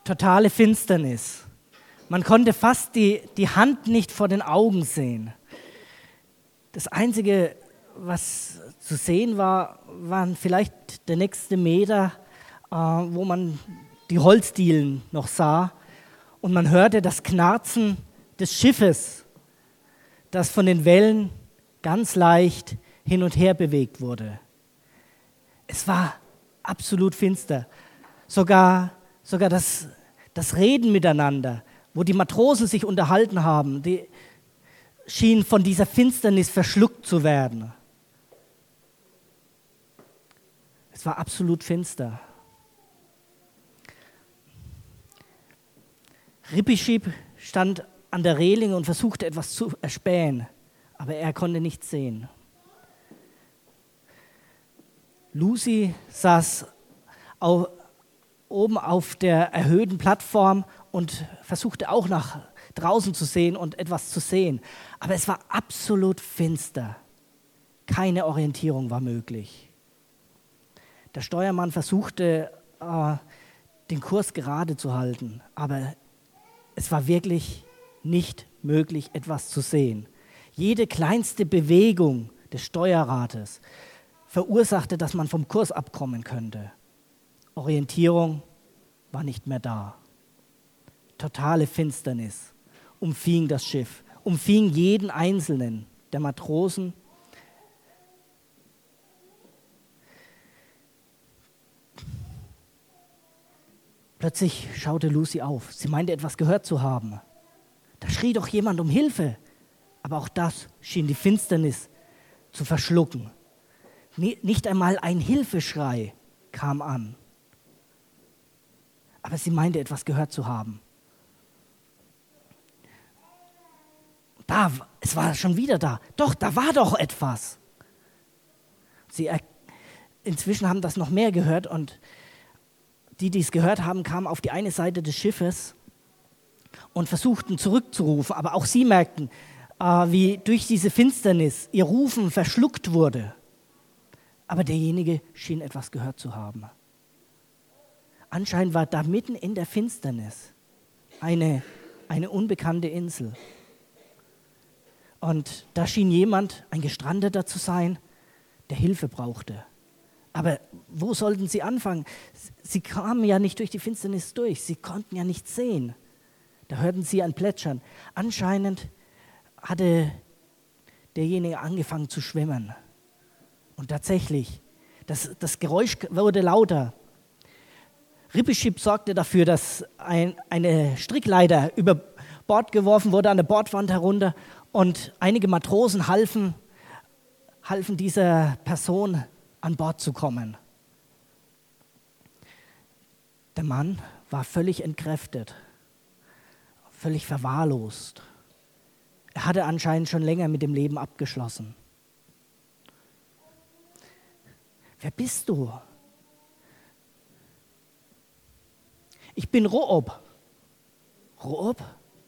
Totale Finsternis. Man konnte fast die Hand nicht vor den Augen sehen. Das Einzige, was zu sehen war, waren vielleicht der nächste Meter, wo man die Holzdielen noch sah. Und man hörte das Knarzen des Schiffes, das von den Wellen ganz leicht hin und her bewegt wurde. Es war absolut finster. Sogar das Reden miteinander, wo die Matrosen sich unterhalten haben, die schien von dieser Finsternis verschluckt zu werden. Es war absolut finster. Rippischip stand an der Reling und versuchte etwas zu erspähen, aber er konnte nichts sehen. Lucy saß oben auf der erhöhten Plattform und versuchte auch nach draußen zu sehen und etwas zu sehen. Aber es war absolut finster. Keine Orientierung war möglich. Der Steuermann versuchte, den Kurs gerade zu halten, aber es war wirklich nicht möglich, etwas zu sehen. Jede kleinste Bewegung des Steuerrates verursachte, dass man vom Kurs abkommen könnte. Orientierung war nicht mehr da. Totale Finsternis umfing das Schiff, umfing jeden einzelnen der Matrosen. Plötzlich schaute Lucy auf. Sie meinte, etwas gehört zu haben. Da schrie doch jemand um Hilfe. Aber auch das schien die Finsternis zu verschlucken. Nicht einmal ein Hilfeschrei kam an. Aber sie meinte, etwas gehört zu haben. Es war schon wieder da. Doch, da war doch etwas. Inzwischen haben das noch mehr gehört und die es gehört haben, kamen auf die eine Seite des Schiffes und versuchten zurückzurufen. Aber auch sie merkten, wie durch diese Finsternis ihr Rufen verschluckt wurde. Aber derjenige schien etwas gehört zu haben. Anscheinend war da mitten in der Finsternis eine unbekannte Insel. Und da schien jemand, ein Gestrandeter zu sein, der Hilfe brauchte. Aber wo sollten sie anfangen? Sie kamen ja nicht durch die Finsternis durch. Sie konnten ja nichts sehen. Da hörten sie ein Plätschern. Anscheinend hatte derjenige angefangen zu schwimmen. Und tatsächlich, das Geräusch wurde lauter. Rippischip sorgte dafür, dass eine Strickleiter über Bord geworfen wurde, an der Bordwand herunter. Und einige Matrosen halfen dieser Person an Bord zu kommen. Der Mann war völlig entkräftet, völlig verwahrlost. Er hatte anscheinend schon länger mit dem Leben abgeschlossen. Wer bist du? Ich bin Roob. Roob?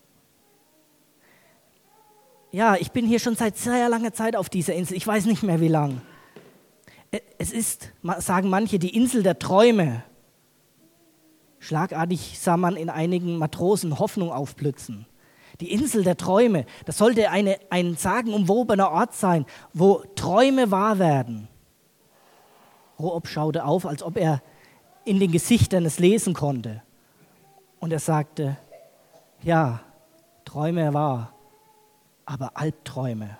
Ja, ich bin hier schon seit sehr langer Zeit auf dieser Insel. Ich weiß nicht mehr, wie lang. Es ist, sagen manche, die Insel der Träume. Schlagartig sah man in einigen Matrosen Hoffnung aufblitzen. Die Insel der Träume, das sollte ein sagenumwobener Ort sein, wo Träume wahr werden. Roob schaute auf, als ob er in den Gesichtern es lesen konnte. Und er sagte, ja, Träume wahr, aber Albträume.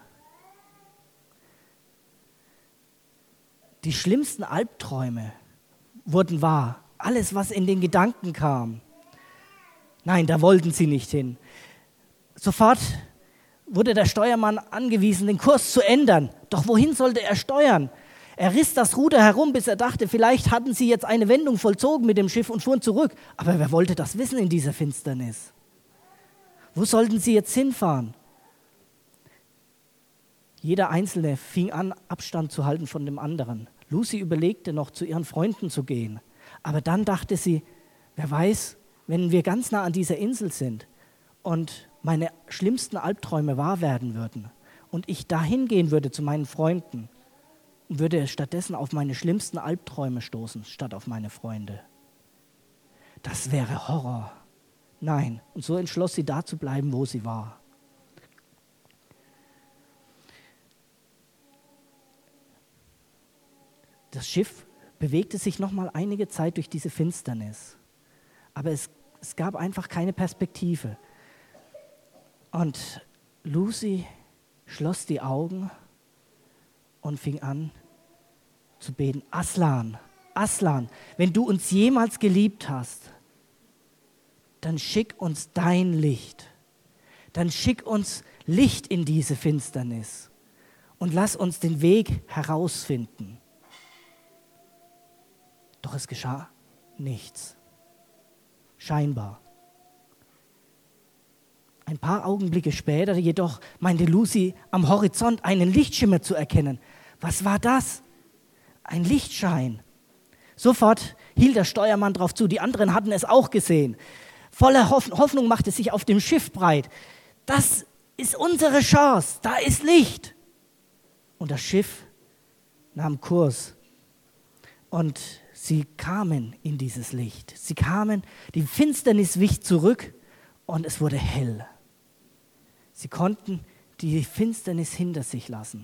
Die schlimmsten Albträume wurden wahr. Alles, was in den Gedanken kam. Nein, da wollten sie nicht hin. Sofort wurde der Steuermann angewiesen, den Kurs zu ändern. Doch wohin sollte er steuern? Er riss das Ruder herum, bis er dachte, vielleicht hatten sie jetzt eine Wendung vollzogen mit dem Schiff und fuhren zurück. Aber wer wollte das wissen in dieser Finsternis? Wo sollten sie jetzt hinfahren? Jeder Einzelne fing an, Abstand zu halten von dem anderen. Lucy überlegte noch, zu ihren Freunden zu gehen. Aber dann dachte sie, wer weiß, wenn wir ganz nah an dieser Insel sind und meine schlimmsten Albträume wahr werden würden und ich dahin gehen würde zu meinen Freunden und würde stattdessen auf meine schlimmsten Albträume stoßen, statt auf meine Freunde. Das wäre Horror. Nein. Und so entschloss sie, da zu bleiben, wo sie war. Das Schiff bewegte sich noch mal einige Zeit durch diese Finsternis. Aber es gab einfach keine Perspektive. Und Lucy schloss die Augen und fing an zu beten. Aslan, Aslan, wenn du uns jemals geliebt hast, dann schick uns dein Licht. Dann schick uns Licht in diese Finsternis und lass uns den Weg herausfinden. Doch es geschah nichts. Scheinbar. Ein paar Augenblicke später jedoch meinte Lucy am Horizont einen Lichtschimmer zu erkennen. Was war das? Ein Lichtschein. Sofort hielt der Steuermann drauf zu. Die anderen hatten es auch gesehen. Voller Hoffnung machte sich auf dem Schiff breit. Das ist unsere Chance. Da ist Licht. Und das Schiff nahm Kurs. Und sie kamen in dieses Licht. Sie kamen, die Finsternis wich zurück und es wurde hell. Sie konnten die Finsternis hinter sich lassen.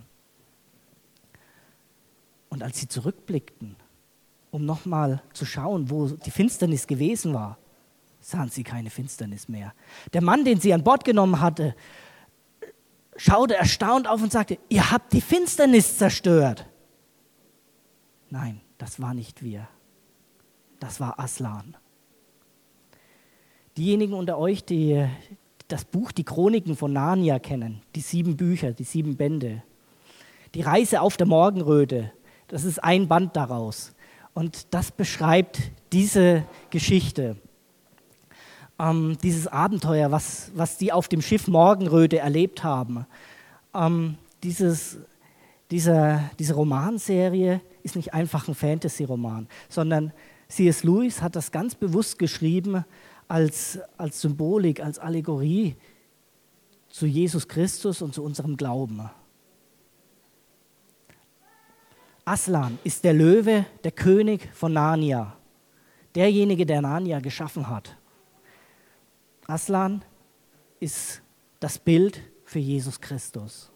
Und als sie zurückblickten, um nochmal zu schauen, wo die Finsternis gewesen war, sahen sie keine Finsternis mehr. Der Mann, den sie an Bord genommen hatte, schaute erstaunt auf und sagte, ihr habt die Finsternis zerstört. Nein, das war nicht wir. Das war Aslan. Diejenigen unter euch, die das Buch Die Chroniken von Narnia kennen, die 7 Bücher, die 7 Bände, die Reise auf der Morgenröte, das ist ein Band daraus. Und das beschreibt diese Geschichte, dieses Abenteuer, was die auf dem Schiff Morgenröte erlebt haben. Diese Romanserie ist nicht einfach ein Fantasy-Roman, sondern C.S. Lewis hat das ganz bewusst geschrieben als Symbolik, als Allegorie zu Jesus Christus und zu unserem Glauben. Aslan ist der Löwe, der König von Narnia, derjenige, der Narnia geschaffen hat. Aslan ist das Bild für Jesus Christus.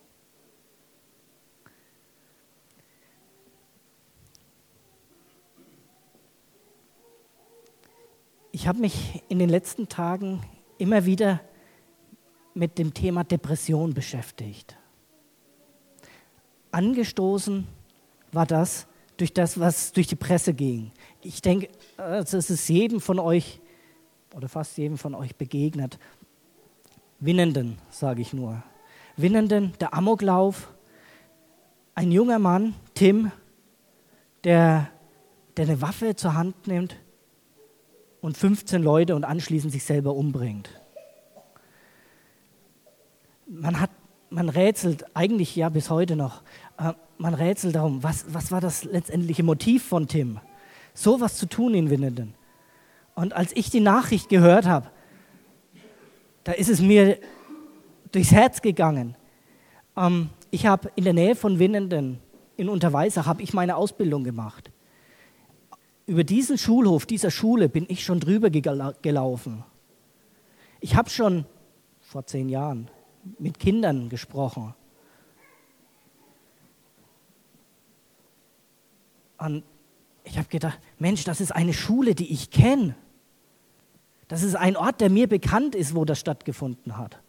Ich habe mich in den letzten Tagen immer wieder mit dem Thema Depression beschäftigt. Angestoßen war das, was durch die Presse ging. Ich denke, es ist jedem von euch oder fast jedem von euch begegnet. Winnenden, sage ich nur. Winnenden, der Amoklauf. Ein junger Mann, Tim, der eine Waffe zur Hand nimmt und 15 Leute und anschließend sich selber umbringt. Man rätselt, eigentlich ja bis heute noch, man rätselt darum, was war das letztendliche Motiv von Tim, sowas zu tun in Winnenden. Und als ich die Nachricht gehört habe, da ist es mir durchs Herz gegangen. Ich habe in der Nähe von Winnenden, in Unterweisach, habe ich meine Ausbildung gemacht. Über diesen Schulhof, dieser Schule, bin ich schon drüber gelaufen. Ich habe schon vor 10 Jahren mit Kindern gesprochen. Und ich habe gedacht, Mensch, das ist eine Schule, die ich kenne. Das ist ein Ort, der mir bekannt ist, wo das stattgefunden hat.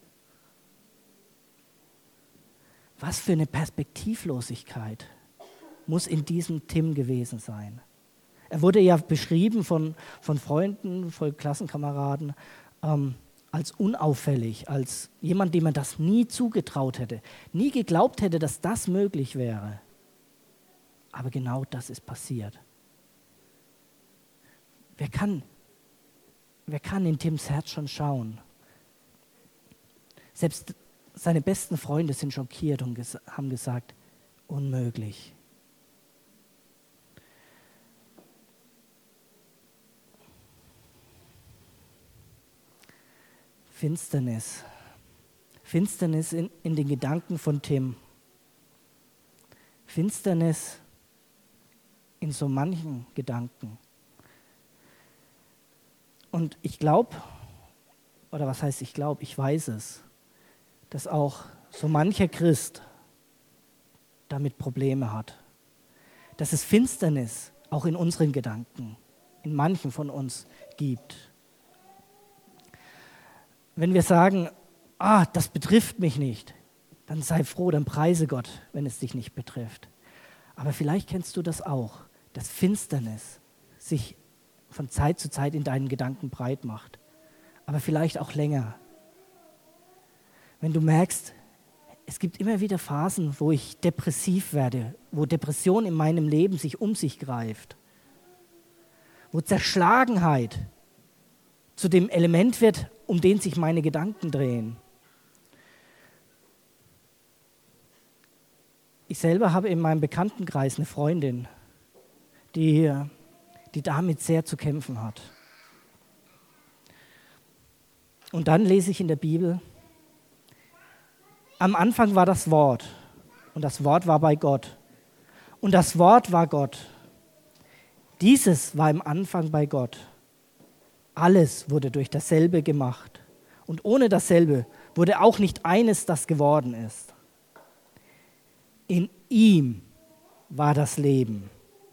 Was für eine Perspektivlosigkeit muss in diesem Tim gewesen sein. Er wurde ja beschrieben von Freunden, von Klassenkameraden als unauffällig, als jemand, dem man das nie zugetraut hätte, nie geglaubt hätte, dass das möglich wäre. Aber genau das ist passiert. Wer kann in Tims Herz schon schauen? Selbst seine besten Freunde sind schockiert und haben gesagt, unmöglich. Finsternis. Finsternis in den Gedanken von Tim. Finsternis in so manchen Gedanken. Und ich glaube, oder was heißt ich glaube, ich weiß es, dass auch so mancher Christ damit Probleme hat. Dass es Finsternis auch in unseren Gedanken, in manchen von uns gibt. Wenn wir sagen, das betrifft mich nicht, dann sei froh, dann preise Gott, wenn es dich nicht betrifft. Aber vielleicht kennst du das auch, dass Finsternis sich von Zeit zu Zeit in deinen Gedanken breit macht. Aber vielleicht auch länger. Wenn du merkst, es gibt immer wieder Phasen, wo ich depressiv werde, wo Depression in meinem Leben sich um sich greift, wo Zerschlagenheit zu dem Element wird, um den sich meine Gedanken drehen. Ich selber habe in meinem Bekanntenkreis eine Freundin, die damit sehr zu kämpfen hat. Und dann lese ich in der Bibel, am Anfang war das Wort und das Wort war bei Gott und das Wort war Gott. Dieses war im Anfang bei Gott. Alles wurde durch dasselbe gemacht und ohne dasselbe wurde auch nicht eines, das geworden ist. In ihm war das Leben.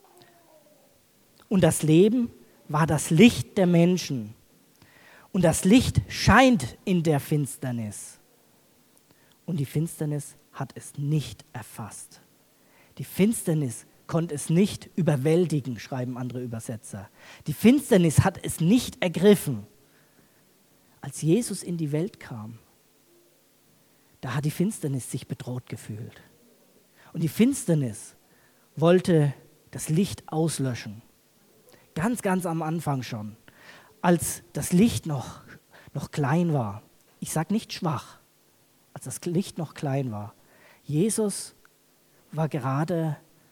Und das Leben war das Licht der Menschen. Und das Licht scheint in der Finsternis. Und die Finsternis hat es nicht erfasst. Die Finsternis konnte es nicht überwältigen, schreiben andere Übersetzer. Die Finsternis hat es nicht ergriffen. Als Jesus in die Welt kam, da hat die Finsternis sich bedroht gefühlt. Und die Finsternis wollte das Licht auslöschen. Ganz, ganz am Anfang schon, als das Licht noch klein war. Ich sage nicht schwach, als das Licht noch klein war. Jesus war gerade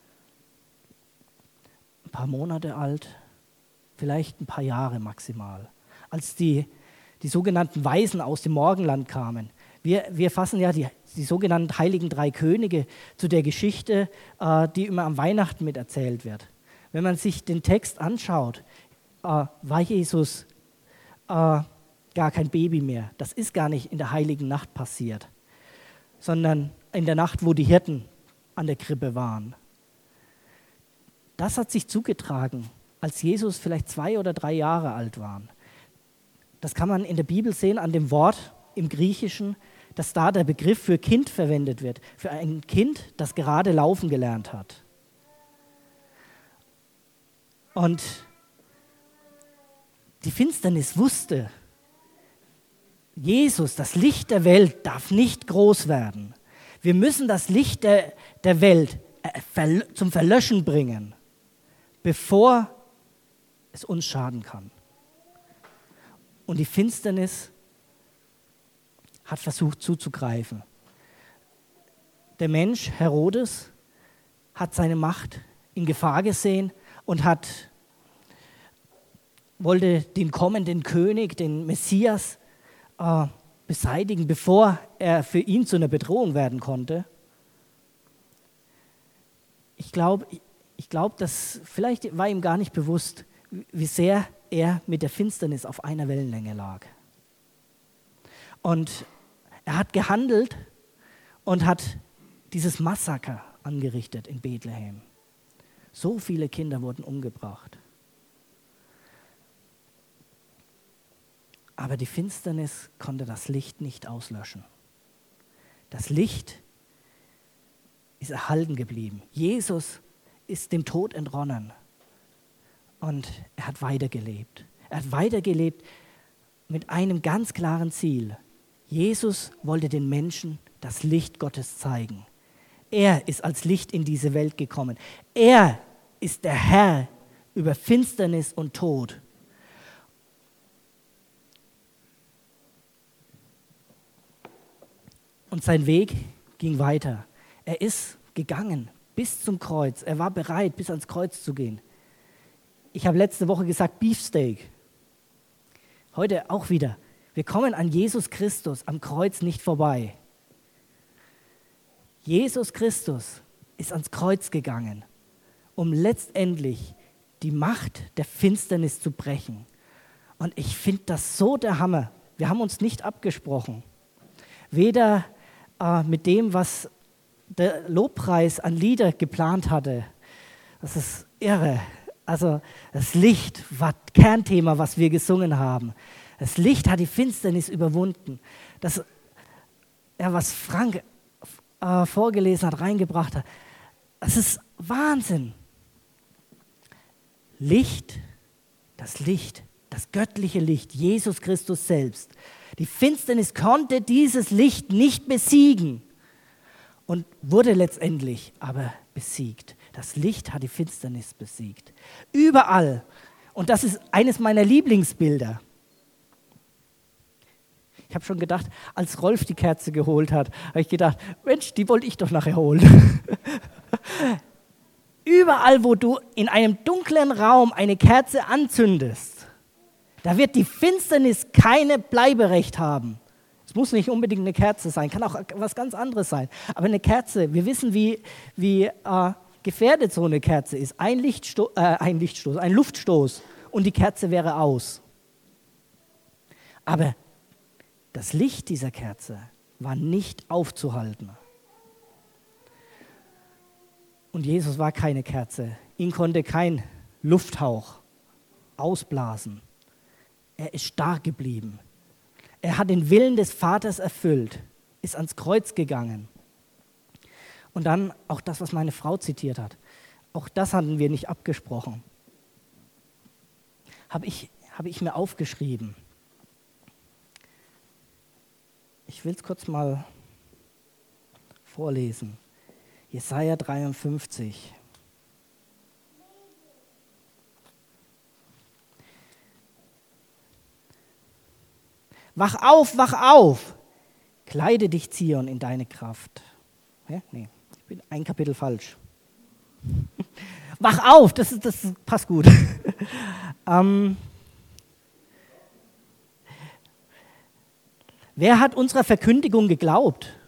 ein paar Monate alt, vielleicht ein paar Jahre maximal, als die sogenannten Weisen aus dem Morgenland kamen. Wir fassen ja die sogenannten Heiligen Drei Könige zu der Geschichte, die immer am Weihnachten miterzählt wird. Wenn man sich den Text anschaut, war Jesus gar kein Baby mehr. Das ist gar nicht in der heiligen Nacht passiert, sondern in der Nacht, wo die Hirten an der Krippe waren. Das hat sich zugetragen, als Jesus vielleicht 2 oder 3 Jahre alt war. Das kann man in der Bibel sehen an dem Wort im Griechischen, dass da der Begriff für Kind verwendet wird, für ein Kind, das gerade laufen gelernt hat. Und die Finsternis wusste, Jesus, das Licht der Welt, darf nicht groß werden. Wir müssen das Licht der Welt zum Verlöschen bringen, bevor es uns schaden kann. Und die Finsternis hat versucht zuzugreifen. Der Mensch, Herodes, hat seine Macht in Gefahr gesehen und wollte den kommenden König, den Messias, beseitigen, bevor er für ihn zu einer Bedrohung werden konnte. Ich glaube, dass vielleicht war ihm gar nicht bewusst, wie sehr er mit der Finsternis auf einer Wellenlänge lag. Und er hat gehandelt und hat dieses Massaker angerichtet in Bethlehem. So viele Kinder wurden umgebracht. Aber die Finsternis konnte das Licht nicht auslöschen. Das Licht ist erhalten geblieben. Jesus ist dem Tod entronnen und er hat weitergelebt. Er hat weitergelebt mit einem ganz klaren Ziel. Jesus wollte den Menschen das Licht Gottes zeigen. Er ist als Licht in diese Welt gekommen. Er ist der Herr über Finsternis und Tod. Und sein Weg ging weiter. Er ist gegangen bis zum Kreuz. Er war bereit, bis ans Kreuz zu gehen. Ich habe letzte Woche gesagt, Beefsteak. Heute auch wieder. Wir kommen an Jesus Christus am Kreuz nicht vorbei. Jesus Christus ist ans Kreuz gegangen, um letztendlich die Macht der Finsternis zu brechen. Und ich finde das so der Hammer. Wir haben uns nicht abgesprochen. Weder mit dem, was der Lobpreis an Lieder geplant hatte. Das ist irre. Also das Licht war Kernthema, was wir gesungen haben. Das Licht hat die Finsternis überwunden. Das, ja, was Frank vorgelesen hat, reingebracht hat, das ist Wahnsinn. Licht, das göttliche Licht, Jesus Christus selbst. Die Finsternis konnte dieses Licht nicht besiegen und wurde letztendlich aber besiegt. Das Licht hat die Finsternis besiegt. Überall. Und das ist eines meiner Lieblingsbilder. Ich habe schon gedacht, als Rolf die Kerze geholt hat, habe ich gedacht, Mensch, die wollte ich doch nachher holen. Überall, wo du in einem dunklen Raum eine Kerze anzündest, da wird die Finsternis keine Bleiberecht haben. Es muss nicht unbedingt eine Kerze sein, kann auch was ganz anderes sein. Aber eine Kerze, wir wissen, wie gefährdet so eine Kerze ist. Ein Luftstoß und die Kerze wäre aus. Aber das Licht dieser Kerze war nicht aufzuhalten. Und Jesus war keine Kerze. Ihn konnte kein Lufthauch ausblasen. Er ist stark geblieben. Er hat den Willen des Vaters erfüllt, ist ans Kreuz gegangen. Und dann auch das, was meine Frau zitiert hat. Auch das hatten wir nicht abgesprochen. Habe ich mir aufgeschrieben. Ich will es kurz mal vorlesen. Jesaja 53. Wach auf, kleide dich, Zion, in deine Kraft. Hä? Nee, ich bin ein Kapitel falsch. Wach auf, das passt gut. Wer hat unserer Verkündigung geglaubt?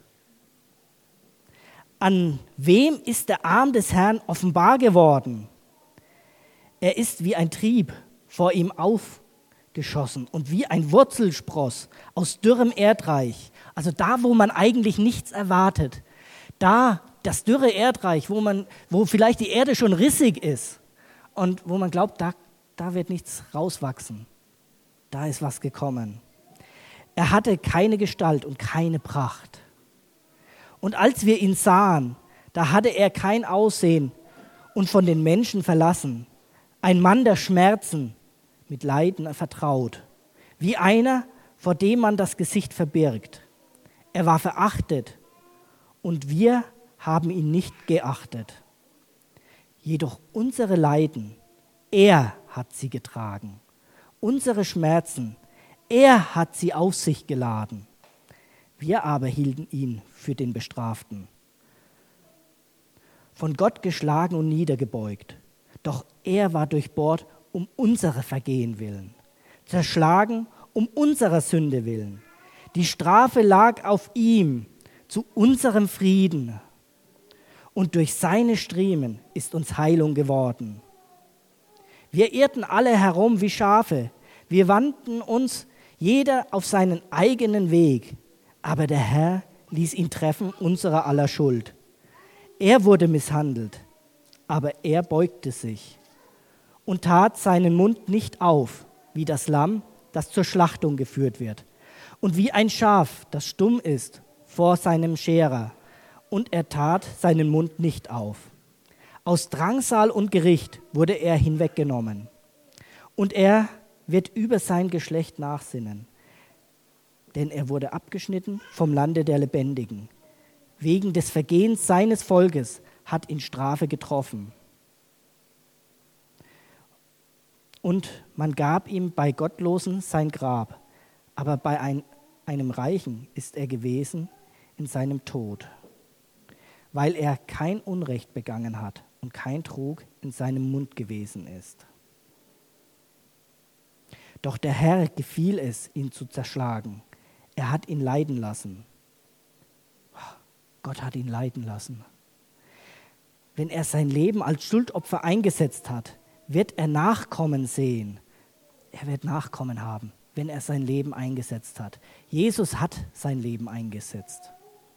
An wem ist der Arm des Herrn offenbar geworden? Er ist wie ein Trieb vor ihm aufgeschossen und wie ein Wurzelspross aus dürrem Erdreich. Also da, wo man eigentlich nichts erwartet. Da, das dürre Erdreich, wo vielleicht die Erde schon rissig ist und wo man glaubt, da wird nichts rauswachsen. Da ist was gekommen. Er hatte keine Gestalt und keine Pracht. Und als wir ihn sahen, da hatte er kein Aussehen und von den Menschen verlassen. Ein Mann der Schmerzen, mit Leiden vertraut. Wie einer, vor dem man das Gesicht verbirgt. Er war verachtet und wir haben ihn nicht geachtet. Jedoch unsere Leiden, er hat sie getragen. Unsere Schmerzen, er hat sie auf sich geladen. Wir aber hielten ihn für den Bestraften. Von Gott geschlagen und niedergebeugt. Doch er war durchbohrt um unsere Vergehen willen. Zerschlagen um unserer Sünde willen. Die Strafe lag auf ihm zu unserem Frieden. Und durch seine Striemen ist uns Heilung geworden. Wir irrten alle herum wie Schafe. Wir wandten uns jeder auf seinen eigenen Weg, aber der Herr ließ ihn treffen unserer aller Schuld. Er wurde misshandelt, aber er beugte sich und tat seinen Mund nicht auf, wie das Lamm, das zur Schlachtung geführt wird, und wie ein Schaf, das stumm ist vor seinem Scherer, und er tat seinen Mund nicht auf. Aus Drangsal und Gericht wurde er hinweggenommen, und er wird über sein Geschlecht nachsinnen. Denn er wurde abgeschnitten vom Lande der Lebendigen. Wegen des Vergehens seines Volkes hat ihn Strafe getroffen. Und man gab ihm bei Gottlosen sein Grab, aber bei einem Reichen ist er gewesen in seinem Tod, weil er kein Unrecht begangen hat und kein Trug in seinem Mund gewesen ist. Doch der Herr gefiel es, ihn zu zerschlagen. Er hat ihn leiden lassen. Gott hat ihn leiden lassen. Wenn er sein Leben als Schuldopfer eingesetzt hat, wird er Nachkommen sehen. er wird Nachkommen haben, wenn er sein Leben eingesetzt hat. Jesus hat sein Leben eingesetzt.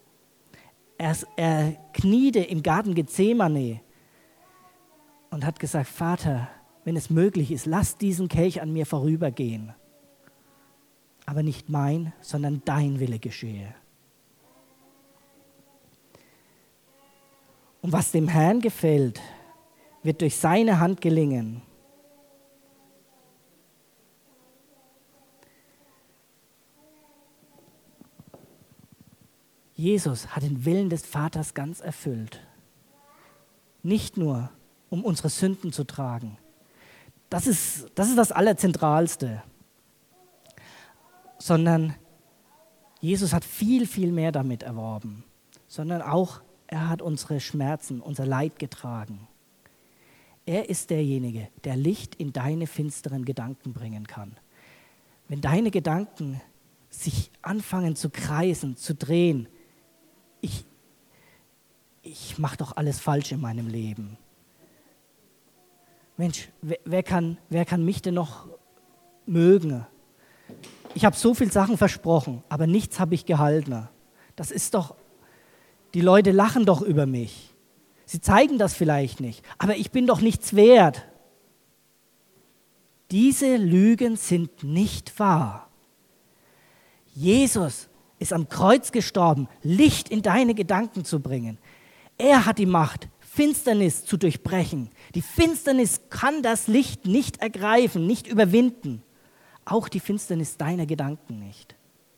Er kniete im Garten Gethsemane und hat gesagt, Vater, wenn es möglich ist, lass diesen Kelch an mir vorübergehen. Aber nicht mein, sondern dein Wille geschehe. Und was dem Herrn gefällt, wird durch seine Hand gelingen. Jesus hat den Willen des Vaters ganz erfüllt. Nicht nur, um unsere Sünden zu tragen. Das ist das Allerzentralste. Sondern Jesus hat viel, viel mehr damit erworben. Sondern auch, er hat unsere Schmerzen, unser Leid getragen. Er ist derjenige, der Licht in deine finsteren Gedanken bringen kann. Wenn deine Gedanken sich anfangen zu kreisen, zu drehen, ich mache doch alles falsch in meinem Leben. Mensch, wer kann mich denn noch mögen? Ich habe so viele Sachen versprochen, aber nichts habe ich gehalten. Das ist doch, die Leute lachen doch über mich. Sie zeigen das vielleicht nicht, aber ich bin doch nichts wert. Diese Lügen sind nicht wahr. Jesus ist am Kreuz gestorben, Licht in deine Gedanken zu bringen. Er hat die Macht, Finsternis zu durchbrechen. Die Finsternis kann das Licht nicht ergreifen, nicht überwinden. Auch die Finsternis deiner Gedanken nicht.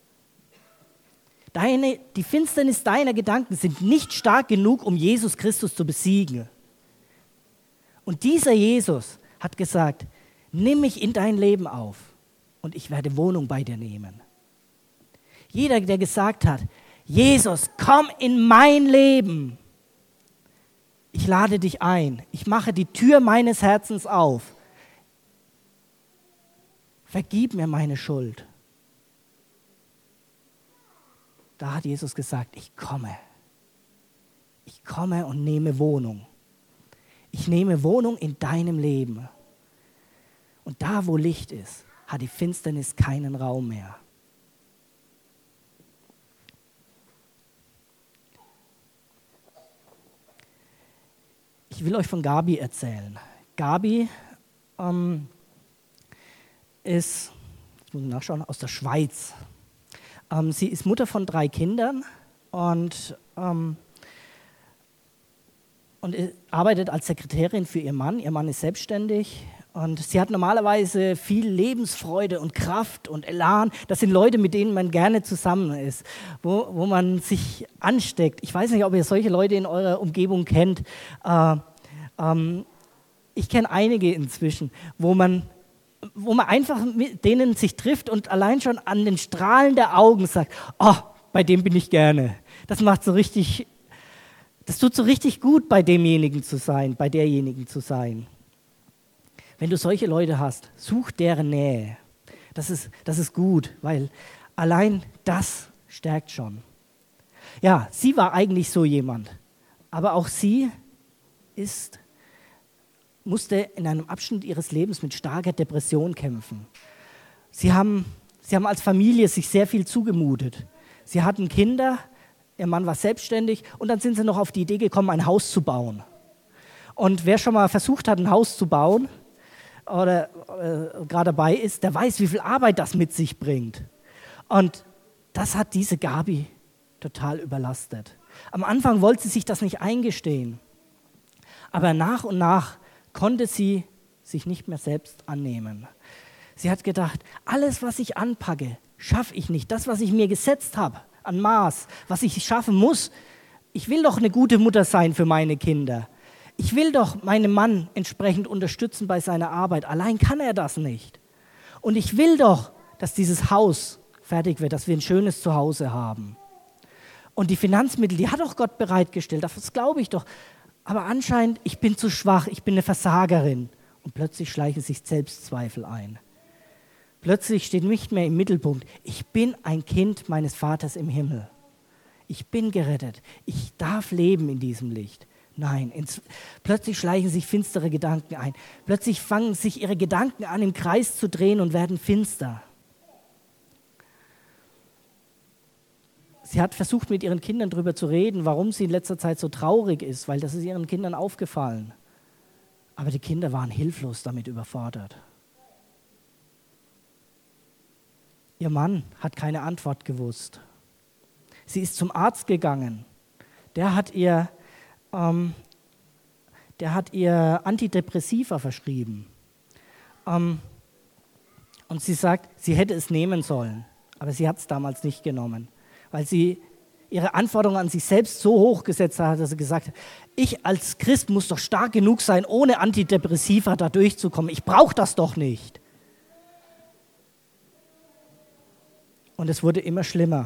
Die Finsternis deiner Gedanken sind nicht stark genug, um Jesus Christus zu besiegen. Und dieser Jesus hat gesagt, nimm mich in dein Leben auf und ich werde Wohnung bei dir nehmen. Jeder, der gesagt hat, Jesus, komm in mein Leben. Ich lade dich ein. Ich mache die Tür meines Herzens auf. Vergib mir meine Schuld. Da hat Jesus gesagt, ich komme. Ich komme und nehme Wohnung. Ich nehme Wohnung in deinem Leben. Und da, wo Licht ist, hat die Finsternis keinen Raum mehr. Ich will euch von Gabi erzählen. Gabi ist, ich muss nachschauen, aus der Schweiz. Sie ist Mutter von 3 Kindern und arbeitet als Sekretärin für ihren Mann. Ihr Mann ist selbstständig und sie hat normalerweise viel Lebensfreude und Kraft und Elan. Das sind Leute, mit denen man gerne zusammen ist, wo man sich ansteckt. Ich weiß nicht, ob ihr solche Leute in eurer Umgebung kennt. Ich kenne einige inzwischen, wo man einfach mit denen sich trifft und allein schon an den Strahlen der Augen sagt, oh, bei dem bin ich gerne. Das tut so richtig gut, bei demjenigen zu sein, bei derjenigen zu sein. Wenn du solche Leute hast, such deren Nähe. Das ist gut, weil allein das stärkt schon. Ja, sie war eigentlich so jemand, aber auch sie musste in einem Abschnitt ihres Lebens mit starker Depression kämpfen. Sie haben als Familie sich sehr viel zugemutet. Sie hatten Kinder, ihr Mann war selbstständig und dann sind sie noch auf die Idee gekommen, ein Haus zu bauen. Und wer schon mal versucht hat, ein Haus zu bauen oder gerade dabei ist, der weiß, wie viel Arbeit das mit sich bringt. Und das hat diese Gabi total überlastet. Am Anfang wollte sie sich das nicht eingestehen, aber nach und nach konnte sie sich nicht mehr selbst annehmen. Sie hat gedacht, alles, was ich anpacke, schaffe ich nicht. Das, was ich mir gesetzt habe an Maß, was ich schaffen muss, ich will doch eine gute Mutter sein für meine Kinder. Ich will doch meinen Mann entsprechend unterstützen bei seiner Arbeit. Allein kann er das nicht. Und ich will doch, dass dieses Haus fertig wird, dass wir ein schönes Zuhause haben. Und die Finanzmittel, die hat auch Gott bereitgestellt, das glaube ich doch. Aber anscheinend, ich bin zu schwach, ich bin eine Versagerin. Und plötzlich schleichen sich Selbstzweifel ein. Plötzlich steht nicht mehr im Mittelpunkt, ich bin ein Kind meines Vaters im Himmel. Ich bin gerettet. Ich darf leben in diesem Licht. Nein, plötzlich schleichen sich finstere Gedanken ein. Plötzlich fangen sich ihre Gedanken an, im Kreis zu drehen und werden finster. Sie hat versucht, mit ihren Kindern darüber zu reden, warum sie in letzter Zeit so traurig ist, weil das ist ihren Kindern aufgefallen. Aber die Kinder waren hilflos damit überfordert. Ihr Mann hat keine Antwort gewusst. Sie ist zum Arzt gegangen. Der hat ihr Antidepressiva verschrieben. Und sie sagt, sie hätte es nehmen sollen, aber sie hat es damals nicht genommen, weil sie ihre Anforderungen an sich selbst so hoch gesetzt hat, dass sie gesagt hat, ich als Christ muss doch stark genug sein, ohne Antidepressiva da durchzukommen. Ich brauche das doch nicht. Und es wurde immer schlimmer.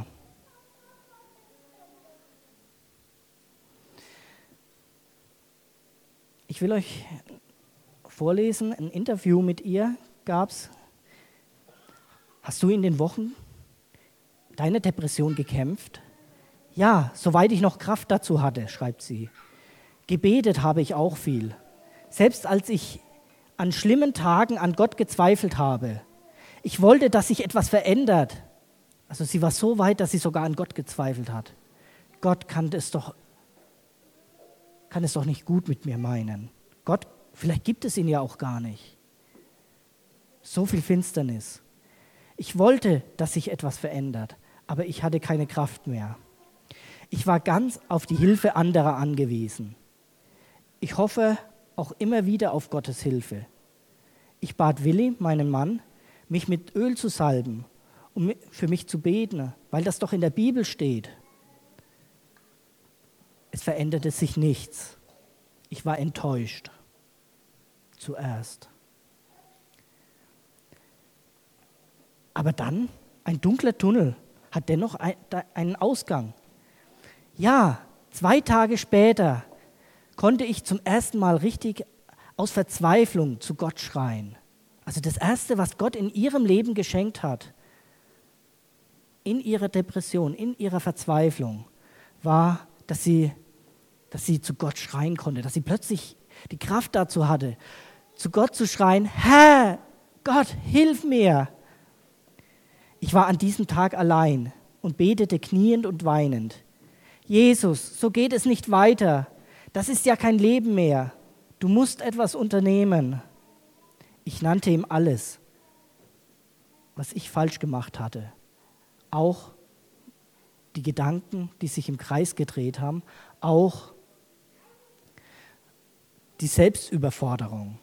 Ich will euch vorlesen, ein Interview mit ihr gab es. Hast du in den Wochen deiner Depression gekämpft? Ja, soweit ich noch Kraft dazu hatte, schreibt sie. Gebetet habe ich auch viel. Selbst als ich an schlimmen Tagen an Gott gezweifelt habe. Ich wollte, dass sich etwas verändert. Also sie war so weit, dass sie sogar an Gott gezweifelt hat. Gott kann es doch nicht gut mit mir meinen. Gott, vielleicht gibt es ihn ja auch gar nicht. So viel Finsternis. Ich wollte, dass sich etwas verändert, aber ich hatte keine Kraft mehr. Ich war ganz auf die Hilfe anderer angewiesen. Ich hoffe auch immer wieder auf Gottes Hilfe. Ich bat Willi, meinen Mann, mich mit Öl zu salben, um für mich zu beten, weil das doch in der Bibel steht. Es veränderte sich nichts. Ich war enttäuscht. Zuerst. Aber dann, ein dunkler Tunnel hat dennoch einen Ausgang. Ja, 2 Tage später konnte ich zum ersten Mal richtig aus Verzweiflung zu Gott schreien. Also das Erste, was Gott in ihrem Leben geschenkt hat, in ihrer Depression, in ihrer Verzweiflung, war, dass sie zu Gott schreien konnte, dass sie plötzlich die Kraft dazu hatte, zu Gott zu schreien, Herr, Gott, hilf mir. Ich war an diesem Tag allein und betete kniend und weinend. Jesus, so geht es nicht weiter. Das ist ja kein Leben mehr. Du musst etwas unternehmen. Ich nannte ihm alles, was ich falsch gemacht hatte. Auch die Gedanken, die sich im Kreis gedreht haben, auch die Selbstüberforderung.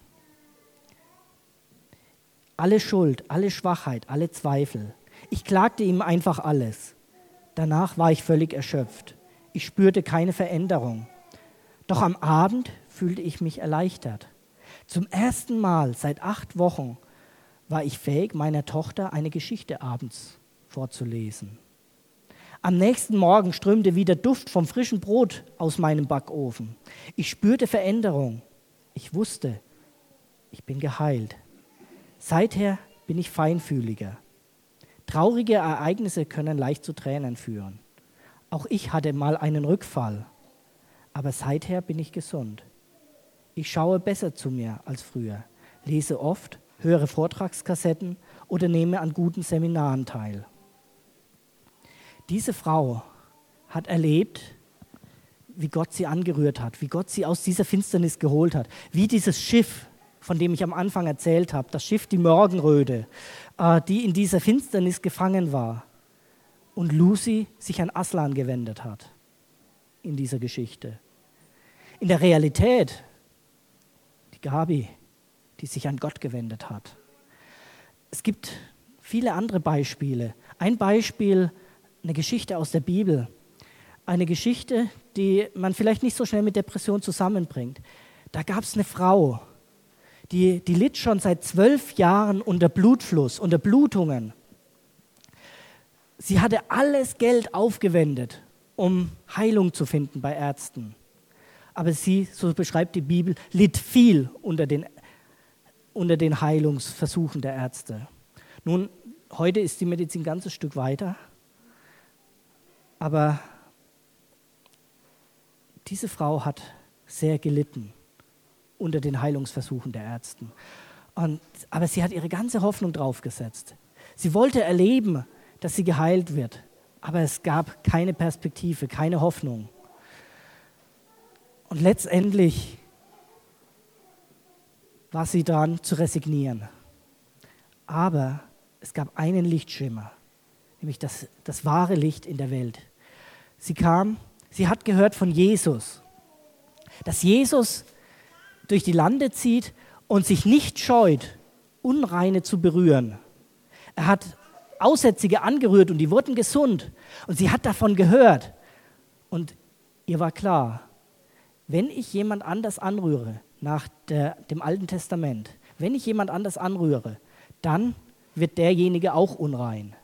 Alle Schuld, alle Schwachheit, alle Zweifel. Ich klagte ihm einfach alles. Danach war ich völlig erschöpft. Ich spürte keine Veränderung. Doch am Abend fühlte ich mich erleichtert. Zum ersten Mal seit 8 Wochen war ich fähig, meiner Tochter eine Geschichte abends vorzulesen. Am nächsten Morgen strömte wieder Duft vom frischen Brot aus meinem Backofen. Ich spürte Veränderung. Ich wusste, ich bin geheilt. Seither bin ich feinfühliger. Traurige Ereignisse können leicht zu Tränen führen. Auch ich hatte mal einen Rückfall, aber seither bin ich gesund. Ich schaue besser zu mir als früher, lese oft, höre Vortragskassetten oder nehme an guten Seminaren teil. Diese Frau hat erlebt, wie Gott sie angerührt hat, wie Gott sie aus dieser Finsternis geholt hat, wie dieses Schiff, von dem ich am Anfang erzählt habe, das Schiff, die Morgenröte, die in dieser Finsternis gefangen war und Lucy sich an Aslan gewendet hat in dieser Geschichte. In der Realität, die Gabi, die sich an Gott gewendet hat. Es gibt viele andere Beispiele. Ein Beispiel, eine Geschichte aus der Bibel. Eine Geschichte, die man vielleicht nicht so schnell mit Depression zusammenbringt. Da gab es eine Frau, die litt schon seit 12 Jahren unter Blutfluss, unter Blutungen. Sie hatte alles Geld aufgewendet, um Heilung zu finden bei Ärzten. Aber sie, so beschreibt die Bibel, litt viel unter den Heilungsversuchen der Ärzte. Nun, heute ist die Medizin ein ganzes Stück weiter, aber diese Frau hat sehr gelitten unter den Heilungsversuchen der Ärzte. Aber sie hat ihre ganze Hoffnung drauf gesetzt. Sie wollte erleben, dass sie geheilt wird, aber es gab keine Perspektive, keine Hoffnung. Und letztendlich war sie dran zu resignieren. Aber es gab einen Lichtschimmer, nämlich das wahre Licht in der Welt. Sie hat gehört von Jesus, dass Jesus durch die Lande zieht und sich nicht scheut, Unreine zu berühren. Er hat Aussätzige angerührt und die wurden gesund. Und sie hat davon gehört. Und ihr war klar, wenn ich jemand anders anrühre, nach dem Alten Testament, wenn ich jemand anders anrühre, dann wird derjenige auch unrein.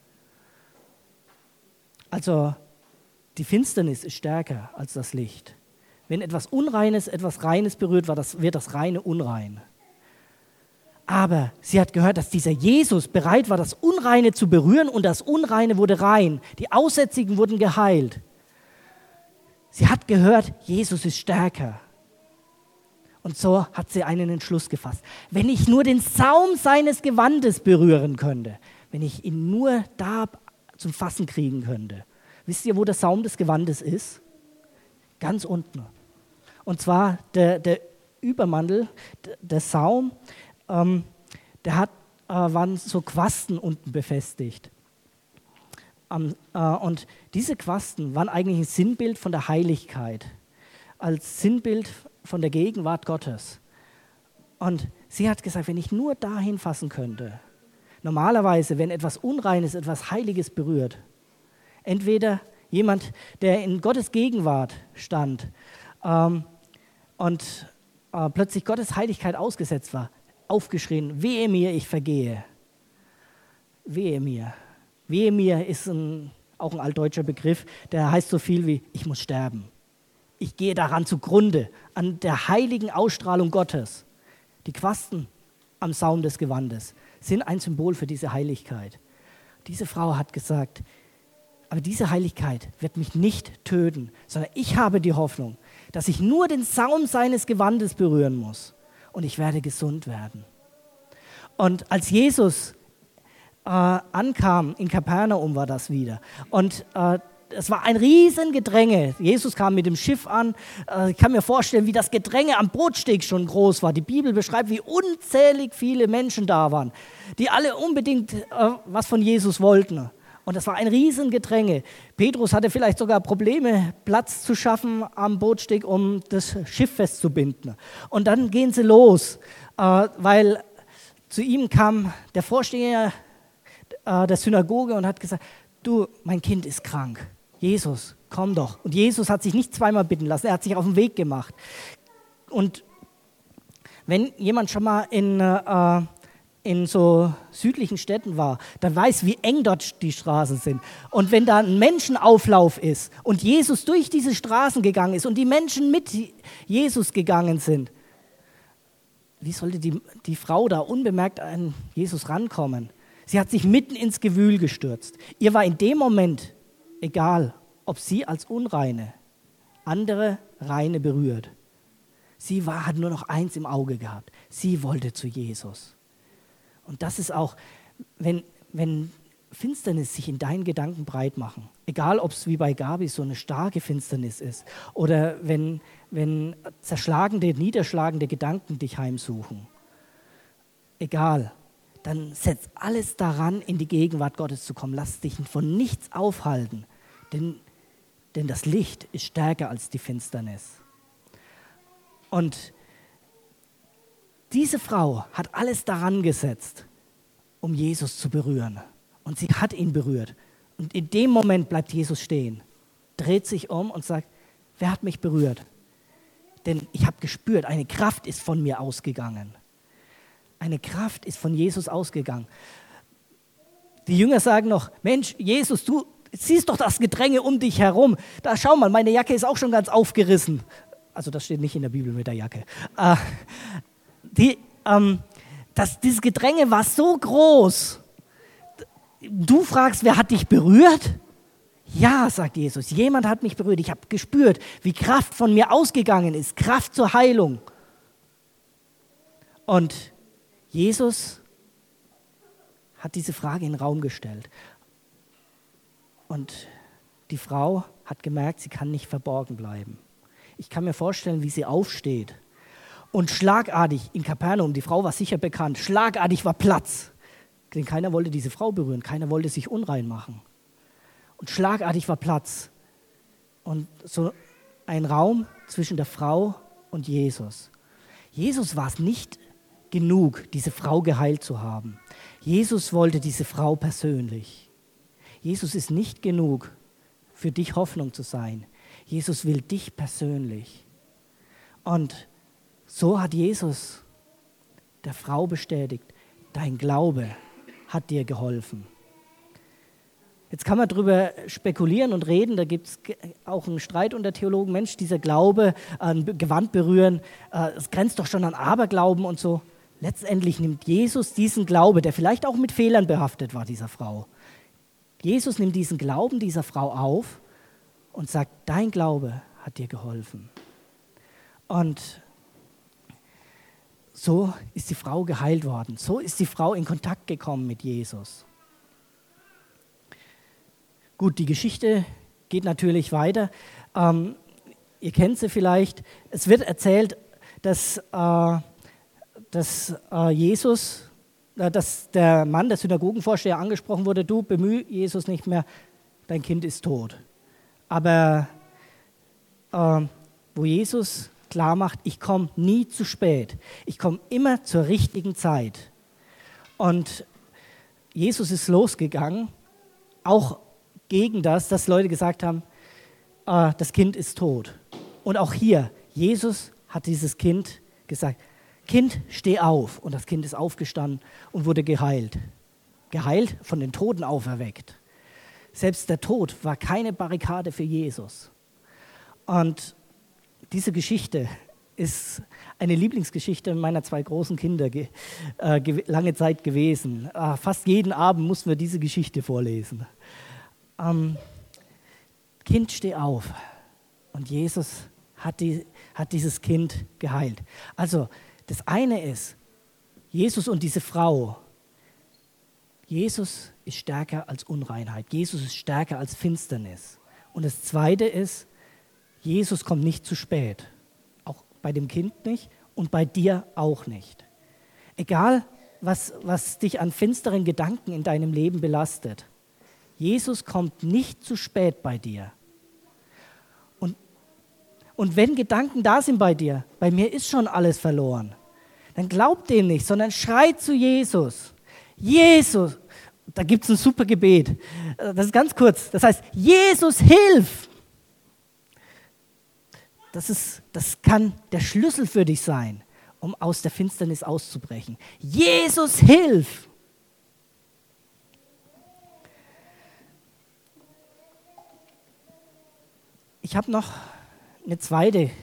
Also die Finsternis ist stärker als das Licht. Wenn etwas Unreines etwas Reines berührt, wird das Reine unrein. Aber sie hat gehört, dass dieser Jesus bereit war, das Unreine zu berühren und das Unreine wurde rein. Die Aussätzigen wurden geheilt. Sie hat gehört, Jesus ist stärker. Und so hat sie einen Entschluss gefasst. Wenn ich nur den Saum seines Gewandes berühren könnte, wenn ich ihn nur da zum Fassen kriegen könnte. Wisst ihr, wo der Saum des Gewandes ist? Ganz unten. Und zwar der Übermantel, der Saum, waren so Quasten unten befestigt. Und diese Quasten waren eigentlich ein Sinnbild von der Heiligkeit, als Sinnbild von der Gegenwart Gottes. Und sie hat gesagt, wenn ich nur dahin fassen könnte, normalerweise, wenn etwas Unreines, etwas Heiliges berührt, entweder jemand, der in Gottes Gegenwart stand und plötzlich Gottes Heiligkeit ausgesetzt war, aufgeschrien, wehe mir, ich vergehe. Wehe mir. Wehe mir ist auch ein altdeutscher Begriff, der heißt so viel wie, ich muss sterben. Ich gehe daran zugrunde, an der heiligen Ausstrahlung Gottes. Die Quasten am Saum des Gewandes sind ein Symbol für diese Heiligkeit. Diese Frau hat gesagt, aber diese Heiligkeit wird mich nicht töten, sondern ich habe die Hoffnung, dass ich nur den Saum seines Gewandes berühren muss und ich werde gesund werden. Und als Jesus ankam, in Kapernaum war das wieder, und es war ein Riesengedränge. Jesus kam mit dem Schiff an. Ich kann mir vorstellen, wie das Gedränge am Bootssteg schon groß war. Die Bibel beschreibt, wie unzählig viele Menschen da waren, die alle unbedingt was von Jesus wollten. Und das war ein Riesengedränge. Petrus hatte vielleicht sogar Probleme, Platz zu schaffen am Bootssteg, um das Schiff festzubinden. Und dann gehen sie los, weil zu ihm kam der Vorsteher der Synagoge und hat gesagt, du, mein Kind ist krank. Jesus, komm doch. Und Jesus hat sich nicht zweimal bitten lassen, er hat sich auf den Weg gemacht. Und wenn jemand schon mal in so südlichen Städten war, dann weiß, wie eng dort die Straßen sind. Und wenn da ein Menschenauflauf ist und Jesus durch diese Straßen gegangen ist und die Menschen mit Jesus gegangen sind, wie sollte die Frau da unbemerkt an Jesus rankommen? Sie hat sich mitten ins Gewühl gestürzt. Ihr war in dem Moment egal, ob sie als Unreine andere Reine berührt. Sie hat nur noch eins im Auge gehabt. Sie wollte zu Jesus. Und das ist auch, wenn Finsternis sich in deinen Gedanken breit machen, egal ob es wie bei Gabi so eine starke Finsternis ist oder wenn zerschlagende, niederschlagende Gedanken dich heimsuchen, egal, dann setz alles daran, in die Gegenwart Gottes zu kommen. Lass dich von nichts aufhalten, denn das Licht ist stärker als die Finsternis. Und diese Frau hat alles daran gesetzt, um Jesus zu berühren. Und sie hat ihn berührt. Und in dem Moment bleibt Jesus stehen, dreht sich um und sagt, wer hat mich berührt? Denn ich habe gespürt, eine Kraft ist von mir ausgegangen. Eine Kraft ist von Jesus ausgegangen. Die Jünger sagen noch, Mensch, Jesus, du siehst doch das Gedränge um dich herum. Da schau mal, meine Jacke ist auch schon ganz aufgerissen. Also das steht nicht in der Bibel mit der Jacke. Dieses Gedränge war so groß. Du fragst, wer hat dich berührt? Ja, sagt Jesus, jemand hat mich berührt. Ich habe gespürt, wie Kraft von mir ausgegangen ist, Kraft zur Heilung. Und Jesus hat diese Frage in den Raum gestellt. Und die Frau hat gemerkt, sie kann nicht verborgen bleiben. Ich kann mir vorstellen, wie sie aufsteht. Und schlagartig in Kapernaum, die Frau war sicher bekannt, schlagartig war Platz. Denn keiner wollte diese Frau berühren, keiner wollte sich unrein machen. Und schlagartig war Platz. Und so ein Raum zwischen der Frau und Jesus. Jesus war es nicht genug, diese Frau geheilt zu haben. Jesus wollte diese Frau persönlich. Jesus ist nicht genug, für dich Hoffnung zu sein. Jesus will dich persönlich. Und so hat Jesus der Frau bestätigt, dein Glaube hat dir geholfen. Jetzt kann man darüber spekulieren und reden, da gibt es auch einen Streit unter Theologen, Mensch, dieser Glaube, ein Gewand berühren, es grenzt doch schon an Aberglauben und so. Letztendlich nimmt Jesus diesen Glaube, der vielleicht auch mit Fehlern behaftet war, dieser Frau. Jesus nimmt diesen Glauben dieser Frau auf und sagt, dein Glaube hat dir geholfen. Und so ist die Frau geheilt worden. So ist die Frau in Kontakt gekommen mit Jesus. Gut, die Geschichte geht natürlich weiter. Ihr kennt sie vielleicht. Es wird erzählt, dass der Mann, der Synagogenvorsteher, angesprochen wurde, du bemühe Jesus nicht mehr, dein Kind ist tot. Aber wo Jesus klar macht, ich komme nie zu spät. Ich komme immer zur richtigen Zeit. Und Jesus ist losgegangen, auch gegen das, dass Leute gesagt haben, das Kind ist tot. Und auch hier, Jesus hat dieses Kind gesagt, Kind, steh auf. Und das Kind ist aufgestanden und wurde geheilt. Geheilt, von den Toten auferweckt. Selbst der Tod war keine Barrikade für Jesus. Und diese Geschichte ist eine Lieblingsgeschichte meiner zwei großen Kinder lange Zeit gewesen. Fast jeden Abend mussten wir diese Geschichte vorlesen. Kind, steh auf. Und Jesus hat dieses Kind geheilt. Also, das eine ist, Jesus und diese Frau. Jesus ist stärker als Unreinheit. Jesus ist stärker als Finsternis. Und das zweite ist, Jesus kommt nicht zu spät. Auch bei dem Kind nicht und bei dir auch nicht. Egal, was dich an finsteren Gedanken in deinem Leben belastet. Jesus kommt nicht zu spät bei dir. Und wenn Gedanken da sind bei dir, bei mir ist schon alles verloren, dann glaub dem nicht, sondern schrei zu Jesus. Jesus, da gibt es ein super Gebet. Das ist ganz kurz. Das heißt, Jesus, hilf! Das kann der Schlüssel für dich sein, um aus der Finsternis auszubrechen. Jesus, hilf! Ich habe noch eine zweite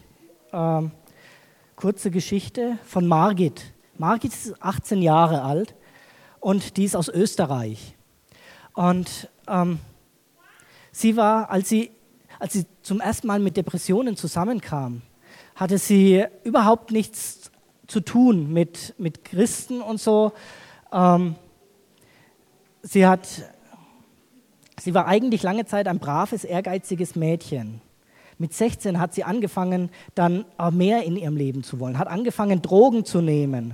kurze Geschichte von Margit. Margit ist 18 Jahre alt und die ist aus Österreich. Und sie war, als sie zum ersten Mal mit Depressionen zusammenkam, hatte sie überhaupt nichts zu tun mit Christen und so. Sie war eigentlich lange Zeit ein braves, ehrgeiziges Mädchen. Mit 16 hat sie angefangen, dann mehr in ihrem Leben zu wollen, hat angefangen, Drogen zu nehmen,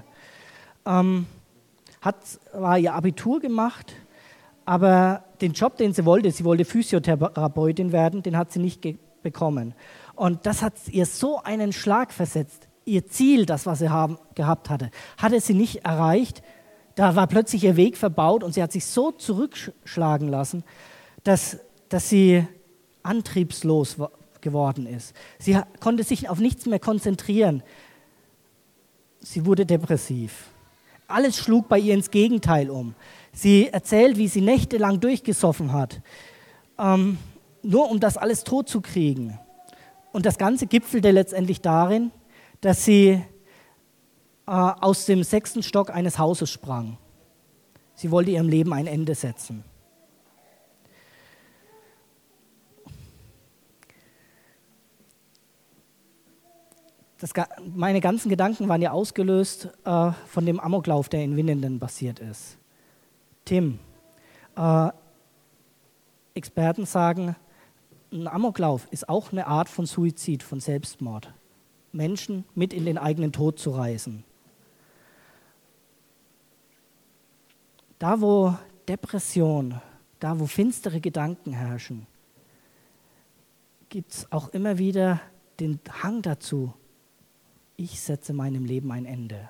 war ihr Abitur gemacht, aber den Job, den sie wollte Physiotherapeutin werden, den hat sie nicht bekommen. Und das hat ihr so einen Schlag versetzt. Ihr Ziel, das, was sie gehabt hatte sie nicht erreicht. Da war plötzlich ihr Weg verbaut und sie hat sich so zurückschlagen lassen, dass sie antriebslos geworden ist. Sie konnte sich auf nichts mehr konzentrieren. Sie wurde depressiv. Alles schlug bei ihr ins Gegenteil um. Sie erzählt, wie sie nächtelang durchgesoffen hat, nur um das alles tot zu kriegen. Und das Ganze gipfelte letztendlich darin, dass sie aus dem 6. Stock eines Hauses sprang. Sie wollte ihrem Leben ein Ende setzen. Meine ganzen Gedanken waren ja ausgelöst von dem Amoklauf, der in Winnenden passiert ist. Tim, Experten sagen, ein Amoklauf ist auch eine Art von Suizid, von Selbstmord. Menschen mit in den eigenen Tod zu reißen. Da, wo Depression, da, wo finstere Gedanken herrschen, gibt es auch immer wieder den Hang dazu, ich setze meinem Leben ein Ende.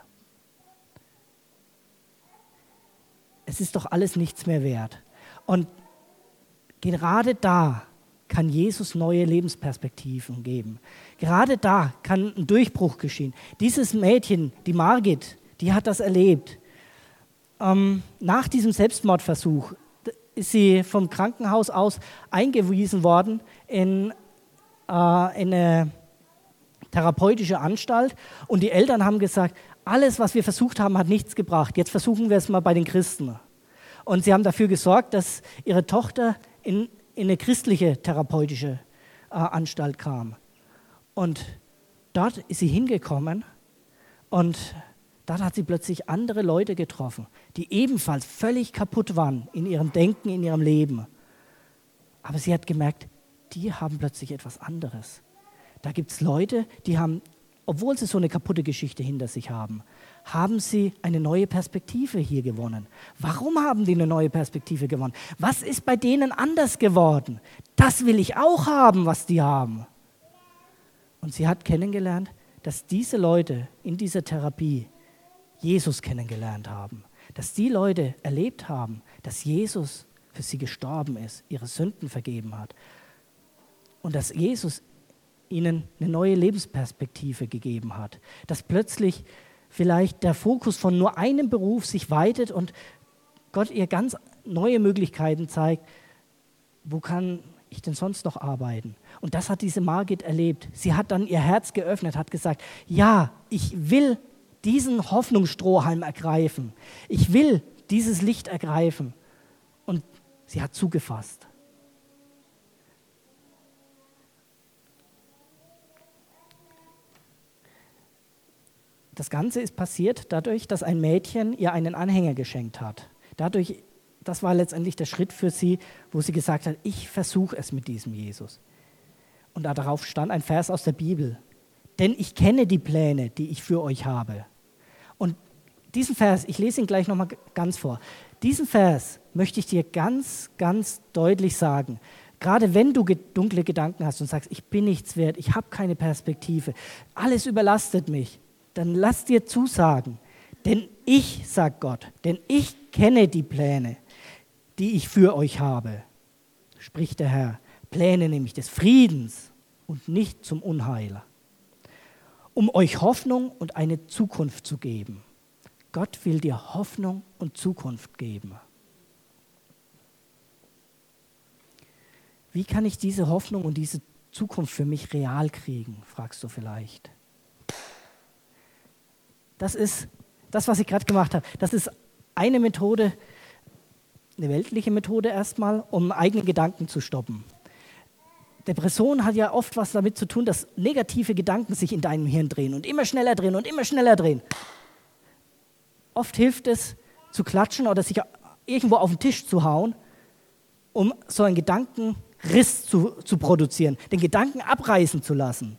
Es ist doch alles nichts mehr wert. Und gerade da kann Jesus neue Lebensperspektiven geben. Gerade da kann ein Durchbruch geschehen. Dieses Mädchen, die Margit, die hat das erlebt. Nach diesem Selbstmordversuch ist sie vom Krankenhaus aus eingewiesen worden in eine therapeutische Anstalt. Und die Eltern haben gesagt, alles, was wir versucht haben, hat nichts gebracht. Jetzt versuchen wir es mal bei den Christen. Und sie haben dafür gesorgt, dass ihre Tochter in eine christliche therapeutische Anstalt kam. Und dort ist sie hingekommen und dort hat sie plötzlich andere Leute getroffen, die ebenfalls völlig kaputt waren in ihrem Denken, in ihrem Leben. Aber sie hat gemerkt, die haben plötzlich etwas anderes. Da gibt es Leute, die haben, obwohl sie so eine kaputte Geschichte hinter sich haben, haben sie eine neue Perspektive hier gewonnen. Warum haben die eine neue Perspektive gewonnen? Was ist bei denen anders geworden? Das will ich auch haben, was die haben. Und sie hat kennengelernt, dass diese Leute in dieser Therapie Jesus kennengelernt haben. Dass die Leute erlebt haben, dass Jesus für sie gestorben ist, ihre Sünden vergeben hat. Und dass Jesus ihnen eine neue Lebensperspektive gegeben hat. Dass plötzlich vielleicht der Fokus von nur einem Beruf sich weitet und Gott ihr ganz neue Möglichkeiten zeigt, wo kann ich denn sonst noch arbeiten? Und das hat diese Margit erlebt. Sie hat dann ihr Herz geöffnet, hat gesagt, ja, ich will diesen Hoffnungsstrohhalm ergreifen. Ich will dieses Licht ergreifen. Und sie hat zugefasst. Das Ganze ist passiert dadurch, dass ein Mädchen ihr einen Anhänger geschenkt hat. Das war letztendlich der Schritt für sie, wo sie gesagt hat, ich versuche es mit diesem Jesus. Und darauf stand ein Vers aus der Bibel. Denn ich kenne die Pläne, die ich für euch habe. Und diesen Vers, ich lese ihn gleich nochmal ganz vor. Diesen Vers möchte ich dir ganz, ganz deutlich sagen. Gerade wenn du dunkle Gedanken hast und sagst, ich bin nichts wert, ich habe keine Perspektive, alles überlastet mich, dann lass dir zusagen, denn ich, sagt Gott, denn ich kenne die Pläne, die ich für euch habe, spricht der Herr. Pläne nämlich des Friedens und nicht zum Unheil, um euch Hoffnung und eine Zukunft zu geben. Gott will dir Hoffnung und Zukunft geben. Wie kann ich diese Hoffnung und diese Zukunft für mich real kriegen, fragst du vielleicht. Das ist das, was ich gerade gemacht habe. Das ist eine Methode, eine weltliche Methode erstmal, um eigene Gedanken zu stoppen. Depression hat ja oft was damit zu tun, dass negative Gedanken sich in deinem Hirn drehen und immer schneller drehen und immer schneller drehen. Oft hilft es, zu klatschen oder sich irgendwo auf den Tisch zu hauen, um so einen Gedankenriss zu produzieren, den Gedanken abreißen zu lassen.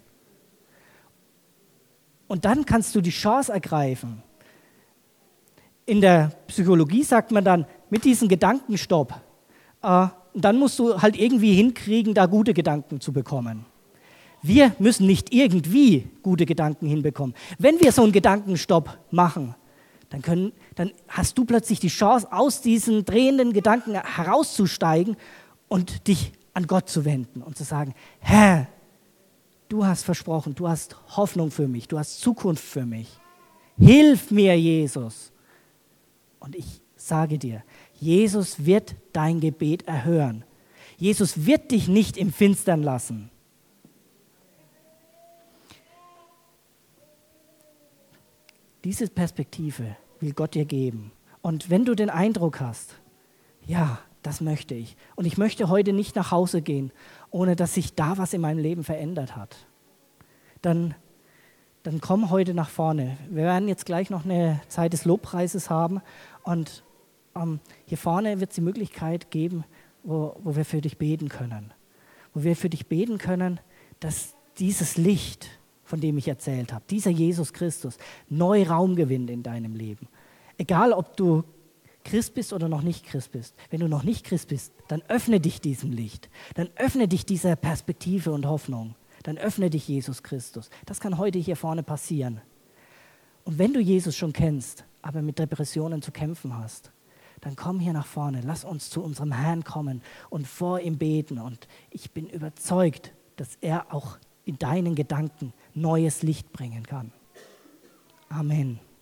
Und dann kannst du die Chance ergreifen. In der Psychologie sagt man dann, mit diesem Gedankenstopp, dann musst du halt irgendwie hinkriegen, da gute Gedanken zu bekommen. Wir müssen nicht irgendwie gute Gedanken hinbekommen. Wenn wir so einen Gedankenstopp machen, dann hast du plötzlich die Chance, aus diesen drehenden Gedanken herauszusteigen und dich an Gott zu wenden und zu sagen, Herr, du hast versprochen, du hast Hoffnung für mich, du hast Zukunft für mich. Hilf mir, Jesus. Und ich sage dir, Jesus wird dein Gebet erhören. Jesus wird dich nicht im Finstern lassen. Diese Perspektive will Gott dir geben. Und wenn du den Eindruck hast, ja, das möchte ich. Und ich möchte heute nicht nach Hause gehen, ohne dass sich da was in meinem Leben verändert hat. Dann dann komm heute nach vorne. Wir werden jetzt gleich noch eine Zeit des Lobpreises haben und hier vorne wird es die Möglichkeit geben, wo wir für dich beten können. Wo wir für dich beten können, dass dieses Licht, von dem ich erzählt habe, dieser Jesus Christus, neu Raum gewinnt in deinem Leben. Egal, ob du Christ bist oder noch nicht Christ bist. Wenn du noch nicht Christ bist, dann öffne dich diesem Licht. Dann öffne dich dieser Perspektive und Hoffnung. Dann öffne dich Jesus Christus. Das kann heute hier vorne passieren. Und wenn du Jesus schon kennst, aber mit Depressionen zu kämpfen hast, dann komm hier nach vorne. Lass uns zu unserem Herrn kommen und vor ihm beten. Und ich bin überzeugt, dass er auch in deinen Gedanken neues Licht bringen kann. Amen.